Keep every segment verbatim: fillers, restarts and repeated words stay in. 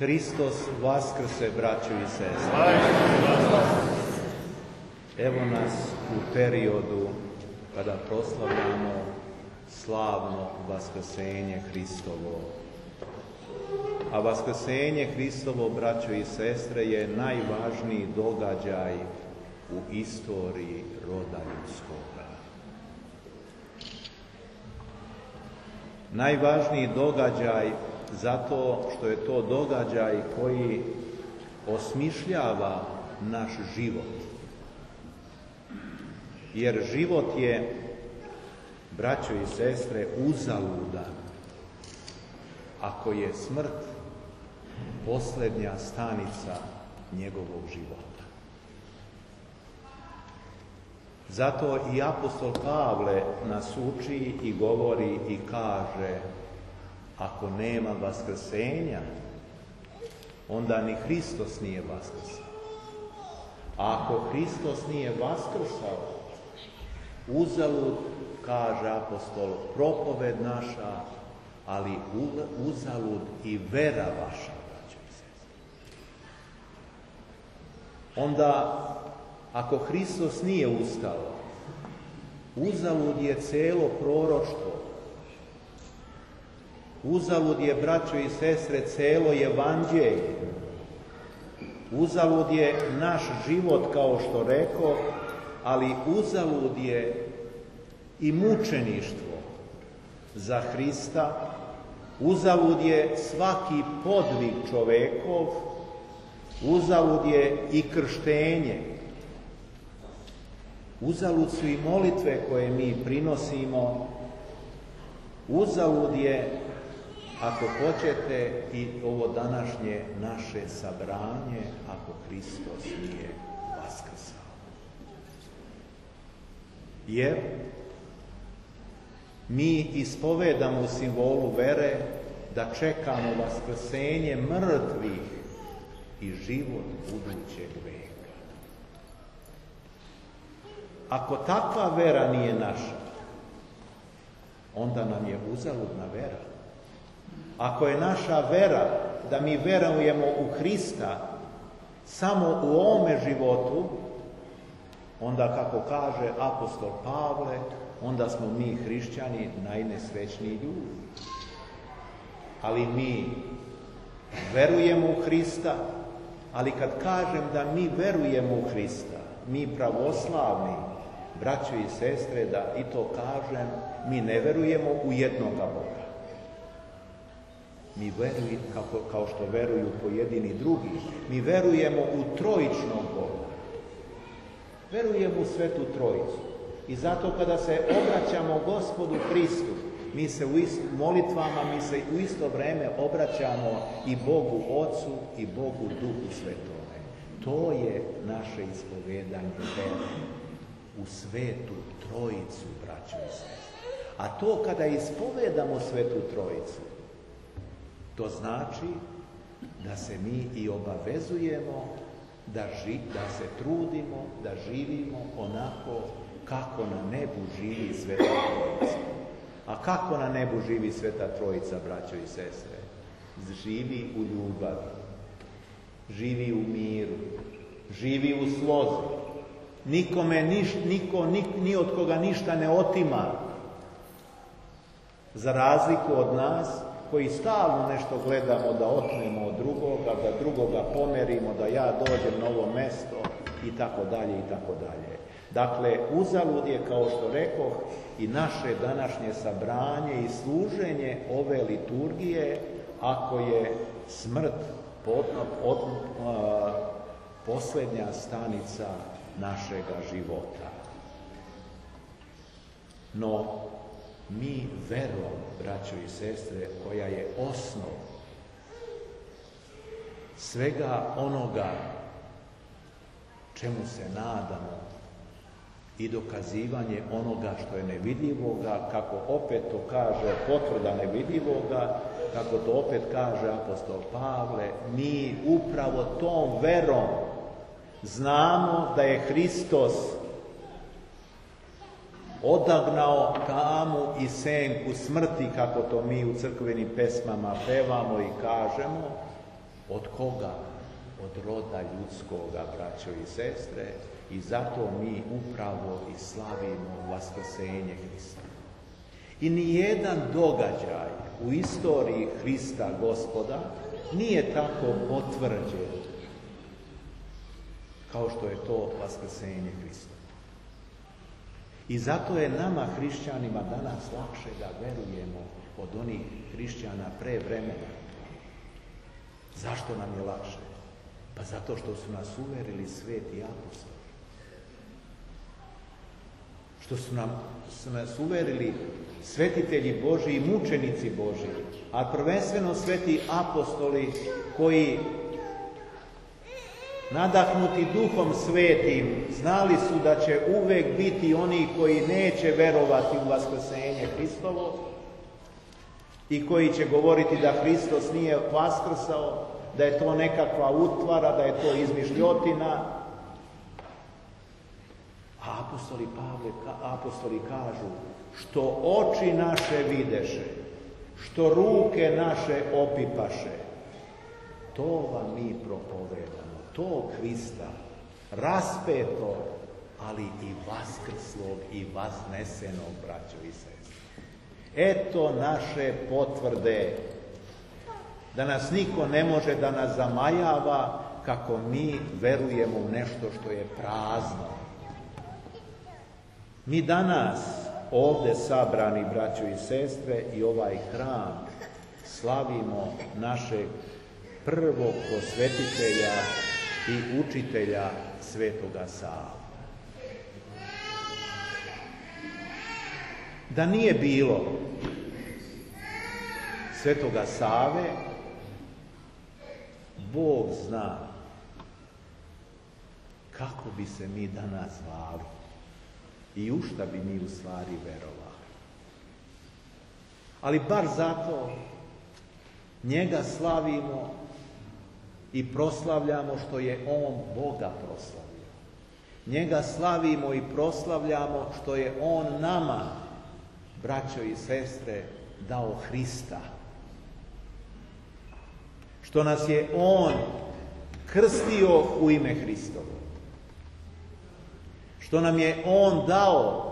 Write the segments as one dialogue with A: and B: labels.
A: Hristos vaskrse, braćo i sestre. Evo nas u periodu kada proslavljamo slavno vaskrsenje Hristovo. A vaskrsenje Hristovo, braćo i sestre, je najvažniji događaj u istoriji roda ljudskoga. Najvažniji događaj zato što je to događaj koji osmišljava naš život. Jer život je, braćo i sestre, uzaludan ako je smrt posljednja stanica njegovog života. Zato i apostol Pavle nas uči i govori i kaže: ako nema vaskrsenja, onda ni Hristos nije vaskrsao. A ako Hristos nije vaskrsao, uzalud, kaže apostol, propoved naša, ali uzalud i vera vaša, braćo i sestre. Onda, ako Hristos nije ustao, uzalud je celo proroštvo. Uzalud je, braćo i sestre, celo evanđelje. Uzalud je naš život, kao što rekao, ali uzalud je i mučeništvo za Hrista. Uzalud je svaki podvig čovekov. Uzalud je i krštenje. Uzalud su i molitve koje mi prinosimo. Uzalud je, ako hoćete, i ovo današnje naše sabranje, ako Hristos nije vaskrsao. Jer mi ispovedamo u simbolu vere da čekamo vaskrsenje mrtvih i život budućeg veka. Ako takva vera nije naša, onda nam je uzaludna vera. Ako je naša vera da mi verujemo u Hrista samo u ovome životu, onda, kako kaže apostol Pavle, onda smo mi hrišćani najnesrećniji ljudi. Ali mi verujemo u Hrista, ali kad kažem da mi verujemo u Hrista, mi pravoslavni, braćo i sestre, da i to kažem, mi ne verujemo u jednoga Boga. Mi verujemo, kao, kao što veruju pojedini drugi, mi verujemo u trojičnog Boga. Verujemo u Svetu Trojicu. I zato kada se obraćamo Gospodu Hristu, mi se u ist, molitvama, mi se u isto vrijeme obraćamo i Bogu Otcu i Bogu Duhu Svetome. To je naše ispovedanje vere u Svetu Trojicu, braćo i sestre. A to kada ispovedamo Svetu Trojicu, to znači da se mi i obavezujemo da, ži, da se trudimo, da živimo onako kako na nebu živi Sveta Trojica. A kako na nebu živi Sveta Trojica, braćo i sestre? Živi u ljubavi, živi u miru, živi u slozi. Nikome, niš, niko, ni, ni od koga ništa ne otima. Za razliku od nas, koji stalno nešto gledamo da otmemo od drugoga, da drugoga pomerimo, da ja dođem na ovo mesto i tako dalje i tako dalje. Dakle, uzalud je, kao što rekoh, i naše današnje sabranje i služenje ove liturgije ako je smrt pod, pod, a, posljednja stanica našega života. No, mi verom, braćo i sestre, koja je osnov svega onoga čemu se nadamo i dokazivanje onoga što je nevidljivoga, kako opet to kaže potvrda nevidljivoga, kako to opet kaže apostol Pavle, mi upravo tom verom znamo da je Hristos odagnao tamu i senku smrti, kako to mi u crkvenim pesmama pevamo i kažemo, Od koga? Od roda ljudskoga, braćo i sestre, i zato mi upravo i slavimo vaskrsenje Hrista. I nijedan događaj u istoriji Hrista Gospoda nije tako potvrđen kao što je to vaskrsenje Hrista. I zato je nama, hrišćanima, danas lakše da verujemo od onih hrišćana pre vremena. Zašto nam je lakše? Pa zato što su nas uverili sveti apostoli. Što su, nam, su nas uverili svetitelji Božji i mučenici Božji, a prvenstveno sveti apostoli koji, nadahnuti Duhom Svetim, znali su da će uvek biti oni koji neće verovati u vaskrsenje Hristovo i koji će govoriti da Hristos nije vaskrsao, da je to nekakva utvara, da je to izmišljotina. A apostoli Pavle, apostoli kažu, što oči naše videše, što ruke naše opipaše, to vam mi propovedamo, to Hrista, raspetog, ali i vaskrslog i vaznesenog, braćo i sestre. Eto naše potvrde da nas niko ne može da nas zamajava kako mi verujemo u nešto što je prazno. Mi danas ovde sabrani, braćo i sestre, i ovaj hram slavimo našeg prvog prosvetitelja i učitelja Svetoga Savu. Da nije bilo Svetoga Save, Bog zna kako bi se mi danas zvali i u šta bi mi u stvari verovali. Ali bar zato njega slavimo i proslavljamo što je on Boga proslavio. Njega slavimo i proslavljamo što je on nama, braćo i sestre, dao Hrista. Što nas je on krstio u ime Hristovo. Što nam je on dao,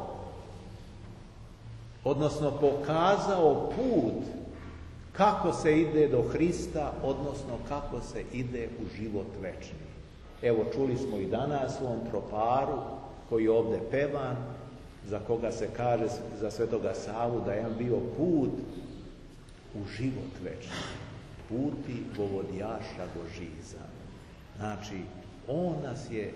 A: odnosno pokazao put kako se ide do Hrista, odnosno kako se ide u život večni. Evo, čuli smo i danas u ovom troparu koji je ovdje pevan, za koga se kaže za Svetoga Savu da je on bio put u život večni. Puti govodjaša Božiza. Znači, on nas je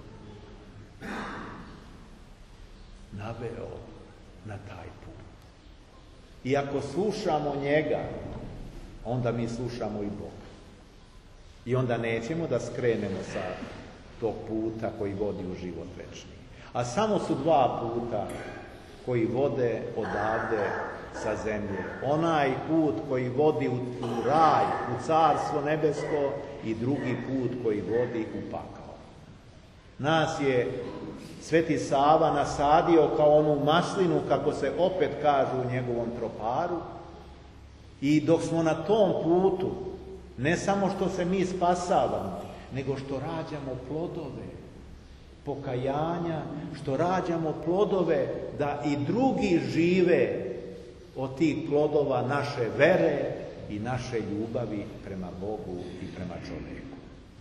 A: naveo na taj put. I ako slušamo njega, onda mi slušamo i Boga. I onda nećemo da skrenemo sa tog puta koji vodi u život večni. A samo su dva puta koji vode odavde sa zemlje. Onaj put koji vodi u, u raj, u carstvo nebesko, i drugi put koji vodi u pakao. Nas je Sveti Sava nasadio kao onu maslinu, kako se opet kaže u njegovom troparu, i dok smo na tom putu, ne samo što se mi spasavamo, nego što rađamo plodove pokajanja, što rađamo plodove da i drugi žive od tih plodova naše vere i naše ljubavi prema Bogu i prema čovjeku.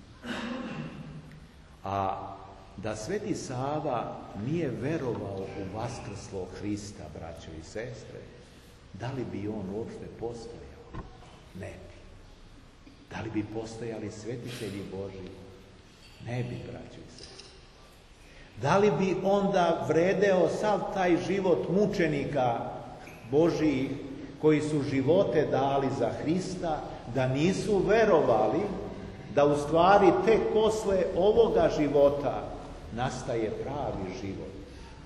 A: A da Sveti Sava nije verovao u vaskrslog Hrista, braćo i sestre, da li bi on uopšte postojao? Ne bi. Da li bi postojali svetitelji Božji? Ne bi, braćo i sestre. Da li bi onda vredeo sav taj život mučenika Božjih koji su živote dali za Hrista, da nisu verovali da u stvari tek posle ovoga života nastaje pravi život?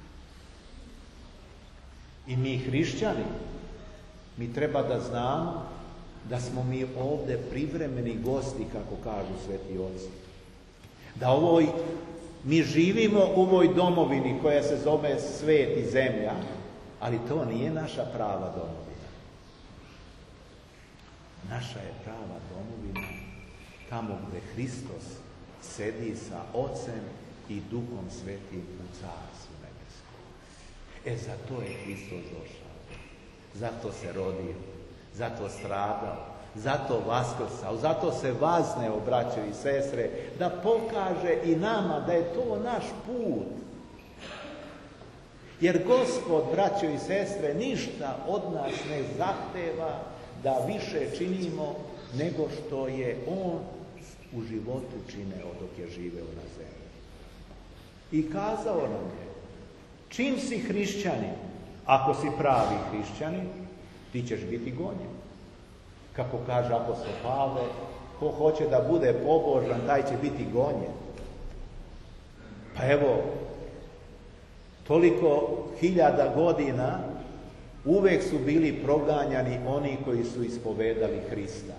A: I mi hrišćani, mi treba da znamo da smo mi ovdje privremeni gosti, kako kažu sveti oci. Da ovoj, mi živimo u ovoj domovini koja se zove svet i zemlja, ali to nije naša prava domovina. Naša je prava domovina tamo gdje Hristos sedi sa Ocem i Duhom Svetim u Carstvu nebeskom. E, za to je Hristos došao. Zato se rodio, zato stradao, zato vaskrsao, zato se vazneo, braćo i sestre, da pokaže i nama da je to naš put. Jer Gospod, braćo i sestre, ništa od nas ne zahteva da više činimo nego što je On u životu čineo dok je živeo na zemlji. I kazao nam je, čim si hrišćanin, ako si pravi hrišćanin, ti ćeš biti gonjen. Kako kaže apostol Pavle, ko hoće da bude pobožan, taj će biti gonjen. Pa evo, toliko hiljada godina uvek su bili proganjani oni koji su ispovedali Hrista.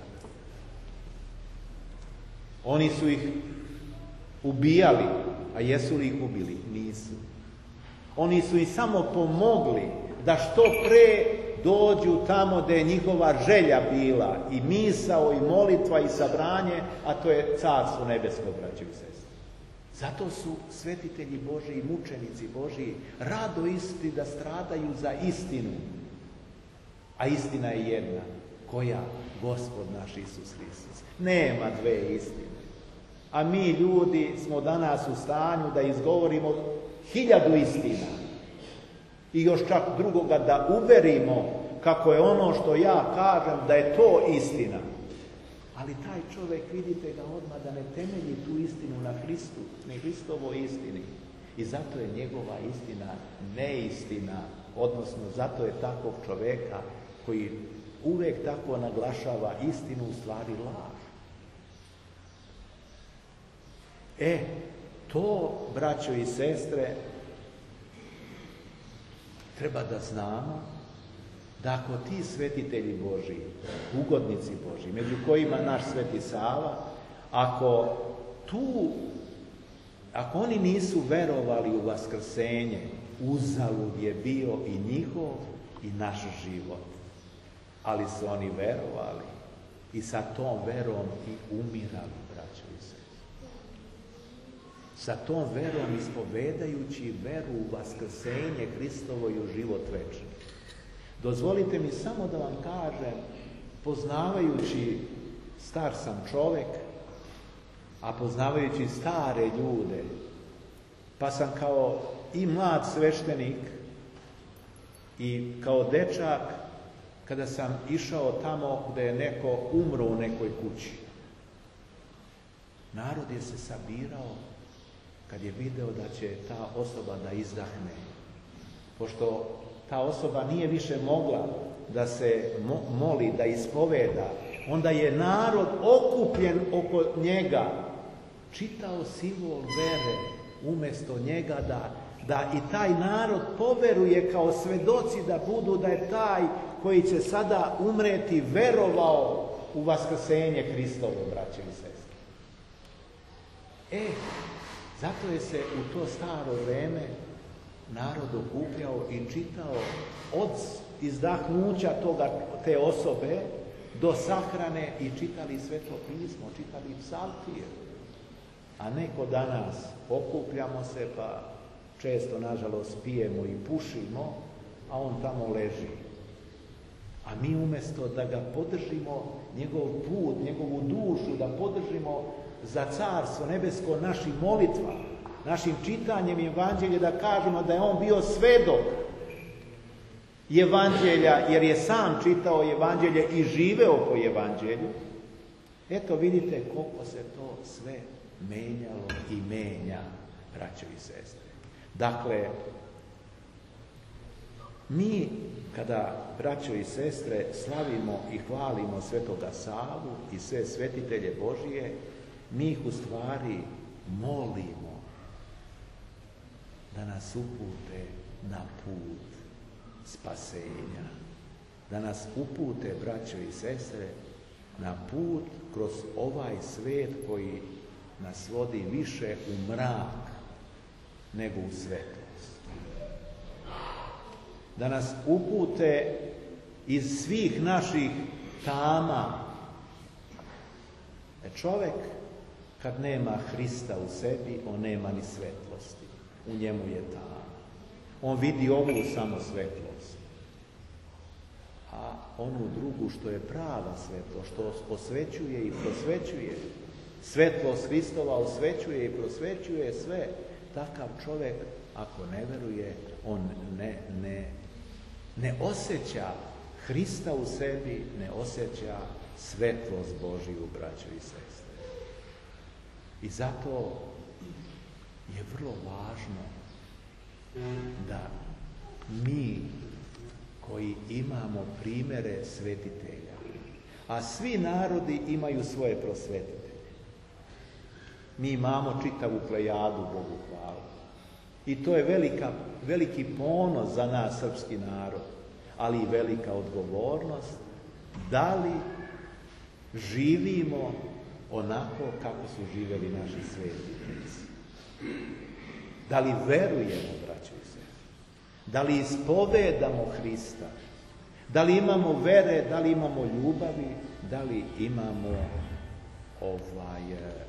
A: Oni su ih ubijali, a jesu li ih ubili? Nisu. Oni su im samo pomogli da što pre dođu tamo gdje je njihova želja bila, i misao, i molitva, i sabranje, a to je Carstvo nebesko, braćo i sestre. Zato su svetitelji Božji i mučenici Božji rado isti da stradaju za istinu. A istina je jedna, koja? Gospod naš Isus Hristos. Nema dve istine. A mi ljudi smo danas u stanju da izgovorimo hiljadu istina. I još čak drugoga da uverimo kako je ono što ja kažem da je to istina. Ali taj čovjek, vidite ga odmah, da ne temelji tu istinu na Hristu, ne Hristovoj istini. I zato je njegova istina neistina, odnosno zato je takvog čovjeka koji uvijek tako naglašava istinu, u stvari laž. E, to, braćo i sestre, treba da znamo da ako ti svetitelji Božji, ugodnici Božji, među kojima naš Sveti Sava, ako tu, ako oni nisu verovali u vaskrsenje, uzalud je bio i njihov i naš život. Ali su oni verovali i sa tom verom i umirali, braćo i sestre. Sa tom verom ispovedajući veru u vaskrsenje Hristovo i u život večni. Dozvolite mi samo da vam kažem, poznavajući, star sam čovjek, a poznavajući stare ljude, pa sam kao i mlad sveštenik i kao dečak, kada sam išao tamo gdje je neko umro u nekoj kući. Narod je se sabirao kad je video da će ta osoba da izdahne. Pošto ta osoba nije više mogla da se moli, da ispoveda, onda je narod okupljen oko njega čitao simbol vere umjesto njega, da, da i taj narod poveruje kao svedoci da budu da je taj koji će sada umreti verovao u vaskrsenje Hristovo, braće i sestre. E, zato je se u to staro vreme narod okupljao i čitao od izdahnuća toga, te osobe do sahrane i čitali Sveto pismo, čitali psaltije. A neko danas okupljamo se pa često nažalost pijemo i pušimo, a on tamo leži. A mi umjesto da ga podržimo, njegov put, njegovu dušu, da podržimo za Carstvo nebesko našim molitva, našim čitanjem Evanđelja, da kažemo da je on bio svedok Evanđelja, jer je sam čitao Evanđelje i živeo po Evanđelju. Eto vidite koliko se to sve menjalo i menja, braćo i sestre. Dakle, mi kada, braćo i sestre, slavimo i hvalimo Svetoga Savu i sve svetitelje Božije, mi ih u stvari molimo da nas upute na put spasenja, da nas upute, braćo i sestre, na put kroz ovaj svet koji nas vodi više u mrak nego u svetost. Da nas upute iz svih naših tama. Čovjek kad nema Hrista u sebi, on nema ni svetlosti. U njemu je tama. On vidi ovu samo svetlost. A onu drugu što je prava svetlost, što osvećuje i prosvećuje. Svetlost Hristova osvećuje i prosvećuje sve. Takav čovjek, ako ne veruje, on ne, ne, ne osjeća Hrista u sebi, ne osjeća svetlost Božiju, braćo i sestre. I zato je vrlo važno da mi koji imamo primjere svetitelja, a svi narodi imaju svoje prosvetitelje. Mi imamo čitavu plejadu, Bogu hvala. I to je velika, veliki ponos za nas, srpski narod, ali i velika odgovornost da li živimo onako kako su živjeli naši svetitelji. Da li verujemo, braćo i sestre? Da li ispovedamo Hrista? Da li imamo vere, da li imamo ljubavi, da li imamo ovaj,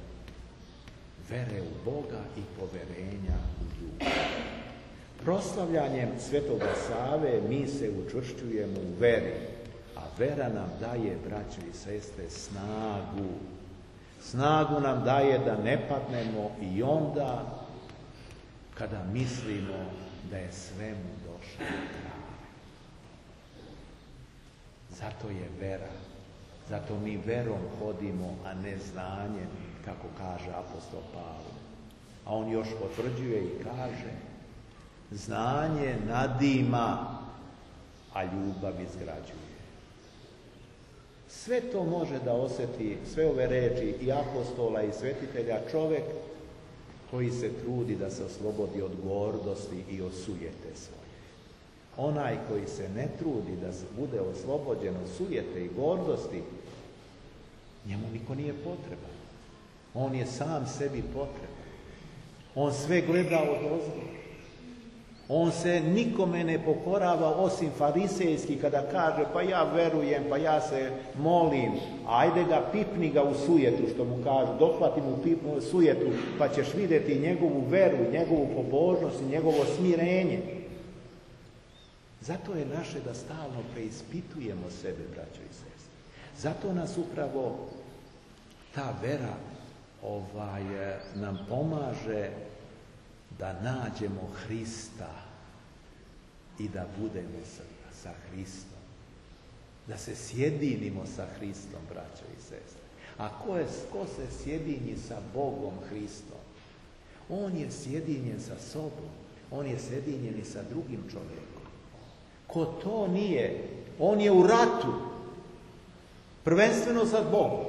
A: vere u Boga i poverenja u ljubav. Proslavljanjem Svetoga Save mi se učvršćujemo u veri, a vera nam daje, braćo i sestre, snagu. Snagu nam daje da ne padnemo i onda kada mislimo da je svemu došao kraj. Zato je vera. Zato mi verom hodimo, a ne znanjem, kako kaže apostol Pavle. A on još potvrđuje i kaže: znanje nadima, a ljubav izgrađuje. Sve to može da osjeti, sve ove reči i apostola i svetitelja, čovjek koji se trudi da se oslobodi od gordosti i od sujete svoje. Onaj koji se ne trudi da bude oslobođen od sujete i gordosti, njemu niko nije potreban. On je sam sebi potreban. On sve gleda odozgo. On se nikome ne pokorava osim farisejski kada kaže: pa ja verujem, pa ja se molim, ajde ga, pipni ga u sujetu, što mu kažu, dohvati mu pipnu u sujetu, pa ćeš vidjeti njegovu veru, njegovu pobožnost i njegovo smirenje. Zato je naše da stalno preispitujemo sebe, braćo i sestre. Zato nas upravo ta vera ovaj, nam pomaže da nađemo Hrista i da budemo sa, sa Hristom. Da se sjedinimo sa Hristom, braćo i sestre. A ko, je, ko se sjedinji sa Bogom Hristom? On je sjedinjen sa sobom. On je sjedinjen i sa drugim čovjekom. Ko to nije, on je u ratu. Prvenstveno sa Bogom.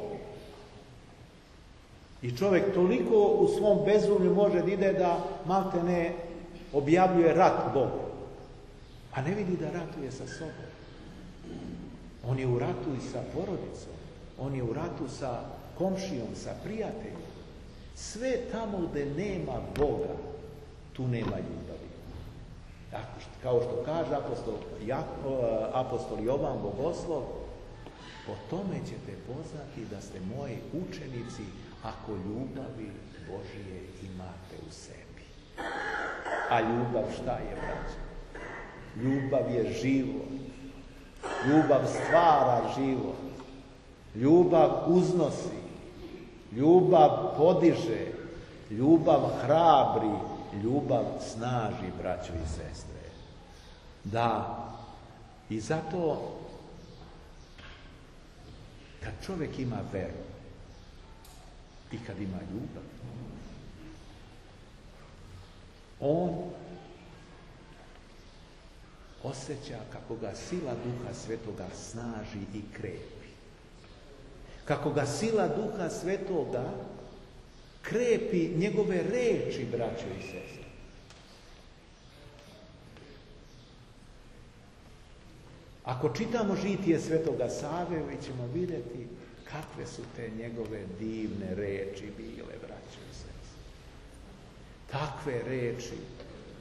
A: I čovjek toliko u svom bezumlju može da ide da malte ne objavljuje rat Bogu. A ne vidi da ratuje sa sobom. On je u ratu i sa porodicom. On je u ratu sa komšijom, sa prijateljom. Sve tamo gdje nema Boga, tu nema ljubavi. Kao što kaže apostol, apostol Jovan Bogoslov, po tome ćete poznati da ste moji učenici ako ljubavi Božije imate u sebi. A ljubav šta je, braćo? Ljubav je život. Ljubav stvara život. Ljubav uznosi. Ljubav podiže. Ljubav hrabri. Ljubav snaži, braćo i sestre. Da, i zato kad čovjek ima veru i kad ima ljubav, on osjeća kako ga sila Duha Svetoga snaži i krepi. Kako ga sila Duha Svetoga krepi njegove reči, braćo i sestre. Ako čitamo žitije Svetoga Save, mi ćemo vidjeti kakve su te njegove divne reči bile, braćo i sestre. Takve reči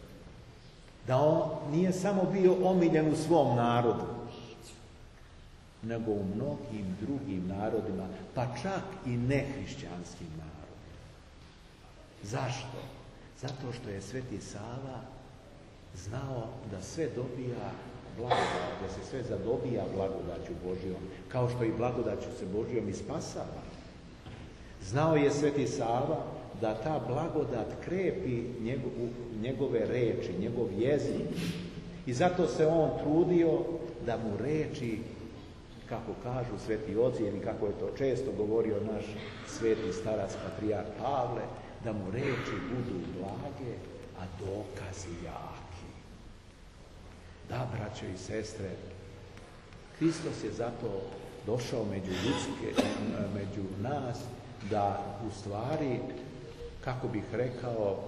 A: da on nije samo bio omiljen u svom narodu, nego u mnogim drugim narodima, pa čak i nehrišćanskim narodima. Zašto? Zato što je Sveti Sava znao da sve dobija blagodat, da se sve zadobija blagodaću Božjom, kao što i blagodaću se Božjom i spasava. Znao je Sveti Sava da ta blagodat krepi njegove reči, njegov jezik. I zato se on trudio da mu reči, kako kažu sveti oci, ili kako je to često govorio naš sveti starac patrijarh Pavle, da mu reči budu blage, a dokazi jaki. Da, braćo i sestre, Hristos je zato došao među ljudske, među nas, da u stvari, kako bih rekao,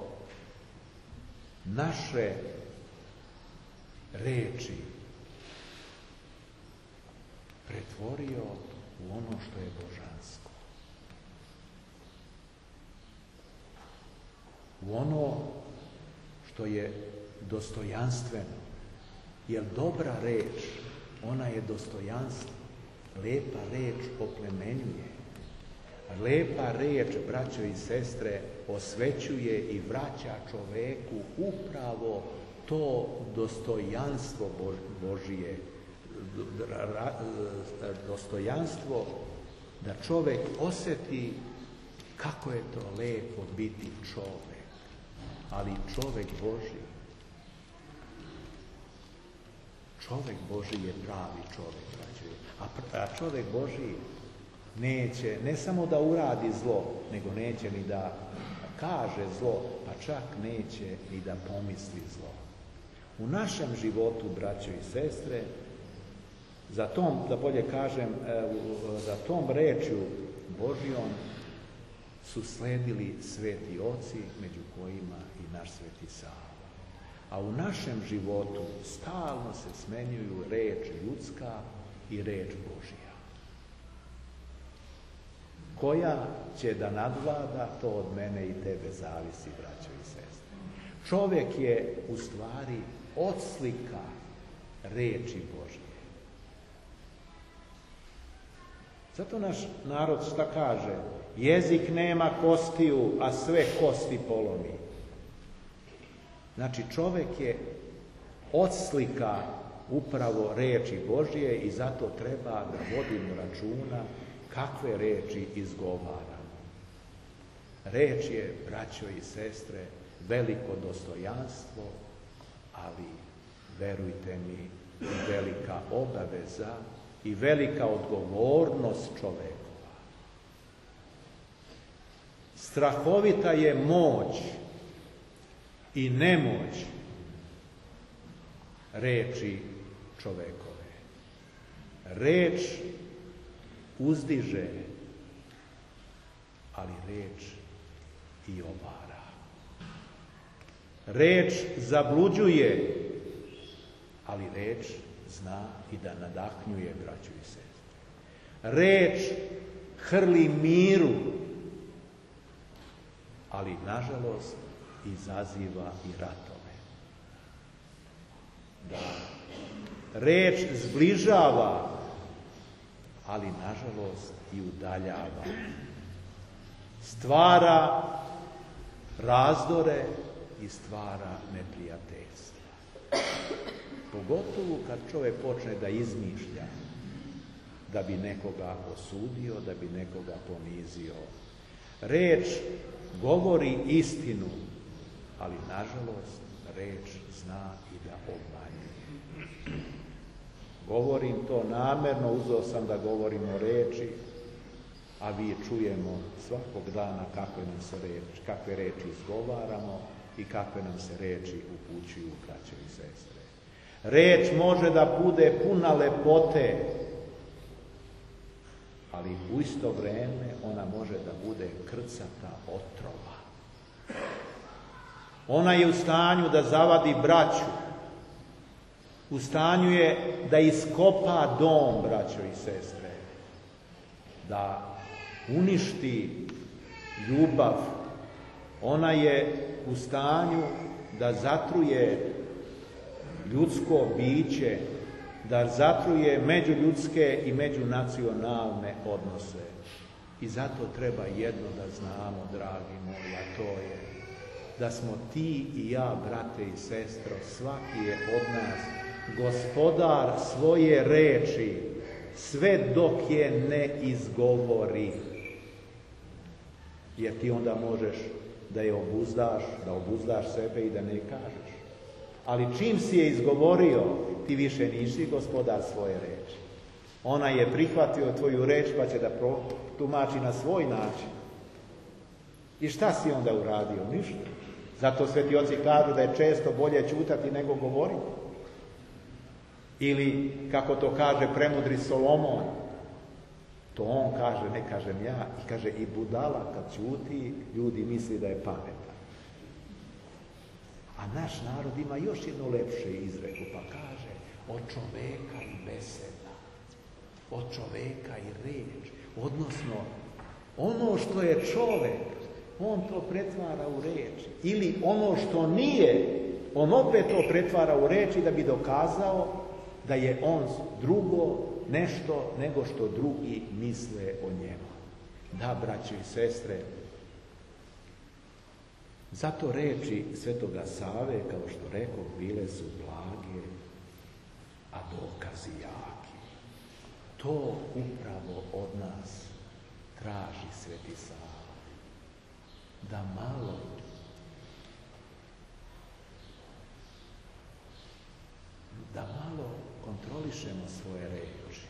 A: naše reči pretvorio u ono što je božansko. U ono što je dostojanstveno. Jer dobra reč, ona je dostojanstvo. Lepa reč oplemenjuje. Lepa reč, braćo i sestre, osvećuje i vraća čoveku upravo to dostojanstvo Božije, dostojanstvo da čovek osjeti kako je to lepo biti čovek, ali čovek Božji. Čovek Božji je pravi čovek, braćo. A čovek Božji neće, ne samo da uradi zlo, nego neće ni da kaže zlo, pa čak neće ni da pomisli zlo. U našem životu, braćo i sestre, za tom, da bolje kažem, za tom rečju Božjom su sledili sveti oci, među kojima i naš Sveti Sava. A u našem životu stalno se smenjuju reč ljudska i reč Božja. Koja će da nadvlada, to od mene i tebe zavisi, braćo i sestre. Čovjek je u stvari odslika reči Božje. Zato naš narod šta kaže? Jezik nema kostiju, a sve kosti polomi. Znači, čovjek je odslika upravo reči Božje i zato treba da vodimo računa kakve reči izgovaramo. Reč je, braćo i sestre, veliko dostojanstvo, ali, verujte mi, velika obaveza i velika odgovornost čovekova. Strahovita je moć i nemoć reči čovekove. Reč uzdiže, ali reč i obara. Reč zabluđuje, ali reč zna i da nadahnjuje, braćo i sestre. Reč hrli miru, ali nažalost izaziva i ratove. Da, reč zbližava, ali nažalost i udaljava. Stvara razdore i stvara neprijateljstva. Pogotovo kad čovjek počne da izmišlja da bi nekoga osudio, da bi nekoga ponizio. Reč govori istinu, ali nažalost reč zna i da obmanjuje. Govorim to namerno, uzeo sam da govorim o reči, a vi čujemo svakog dana kakve nam se reči, kakve reči izgovaramo i kakve nam se reči upućuju, braćo i sestre. Reč može da bude puna lepote, ali u isto vreme ona može da bude krcata otrova. Ona je u stanju da zavadi braću, u stanju je da iskopa dom, braćo i sestre, da uništi ljubav. Ona je u stanju da zatruje ljudsko biće da zatruje međuljudske i međunacionalne odnose. I zato treba jedno da znamo, dragi moji, a to je da smo ti i ja, brate i sestro, svaki je od nas gospodar svoje reči, sve dok je ne izgovori. Jer ti onda možeš da je obuzdaš, da obuzdaš sebe i da ne kažeš. Ali čim si je izgovorio, ti više nisi gospodar svoje reči. Ona je prihvatio tvoju reč pa će da protumači na svoj način. I šta si onda uradio? Ništa. Zato sveti oci kažu da je često bolje ćutati nego govoriti. Ili, kako to kaže premudri Solomon, to on kaže, ne kažem ja, i kaže i budala kad ćuti, ljudi misli da je pametan. A naš narod ima još jednu lepše izreku, pa kaže od čoveka i beseda, od čoveka i reč. Odnosno, ono što je čovek, on to pretvara u reč. Ili ono što nije, on opet to pretvara u reči da bi dokazao da je on drugo nešto nego što drugi misle o njemu. Da, braćo i sestre, zato reči Svetoga Save, kao što rekao, bile su blage, a dokazi jaki. To upravo od nas traži Sveti Sava. Da malo da malo kontrolišemo svoje reči.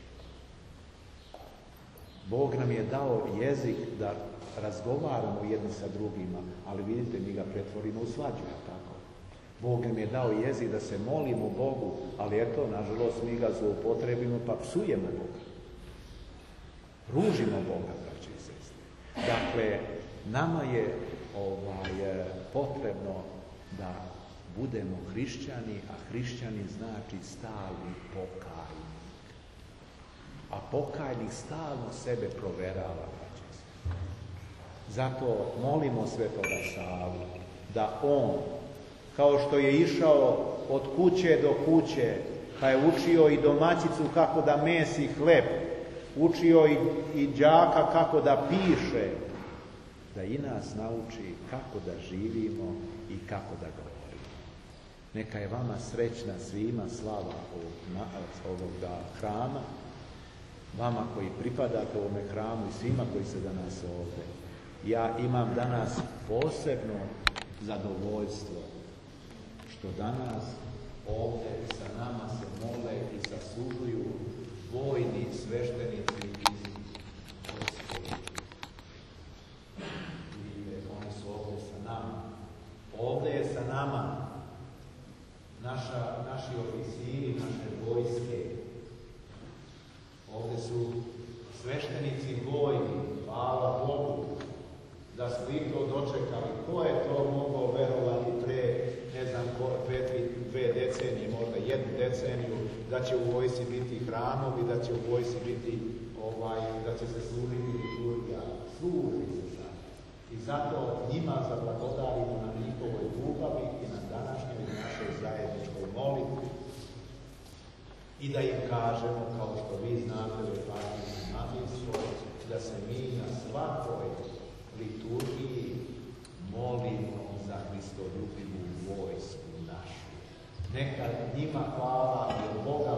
A: Bog nam je dao jezik da razgovaramo jedni sa drugima, ali vidite, mi ga pretvorimo u svađu, tako? Bog nam je dao jezik da se molimo Bogu, ali eto, nažalost, mi ga zloupotrebimo pa psujemo Boga. Ružimo Boga, braći i sestre. Dakle, nama je ovaj, potrebno da budemo hrišćani, a hrišćani znači stalni pokajnik. A pokajnik stalno sebe proverava. Zato molimo Svetoga Savu da on, kao što je išao od kuće do kuće, pa je učio i domaćicu kako da mesi hleb, učio i, i đaka kako da piše, da i nas nauči kako da živimo i kako da govorimo. Neka je vama srećna svima slava ovoga hrama, vama koji pripadate ovome hramu i svima koji se danas ovdje. Ja imam danas posebno zadovoljstvo što danas ovdje sa nama se mole i saslužuju vojni sveštenici iz Bosne. Oni su ovdje sa nama. Ovdje je sa nama naša, naši oficiri, naše vojske. Ovdje su sveštenici vojni, hvala Bogu, da smo i to dočekali. Ko je to mogao verovati pre, ne znam, pre dve decenije, možda jednu deceniju, da će u vojsci biti hramovi, da će u vojsci biti, ovaj, da će se služiti liturgija. Služi se sad. I zato njima zablagodarimo na njihovoj ljubavi i na današnjoj našoj zajedničkoj molitvi. I da im kažemo, kao što vi znate, Evanđelje Matijsko, da se mi na svakoj liturgiji molimo za Hristoljubivu vojsku našu. Neka njima hvala i od Boga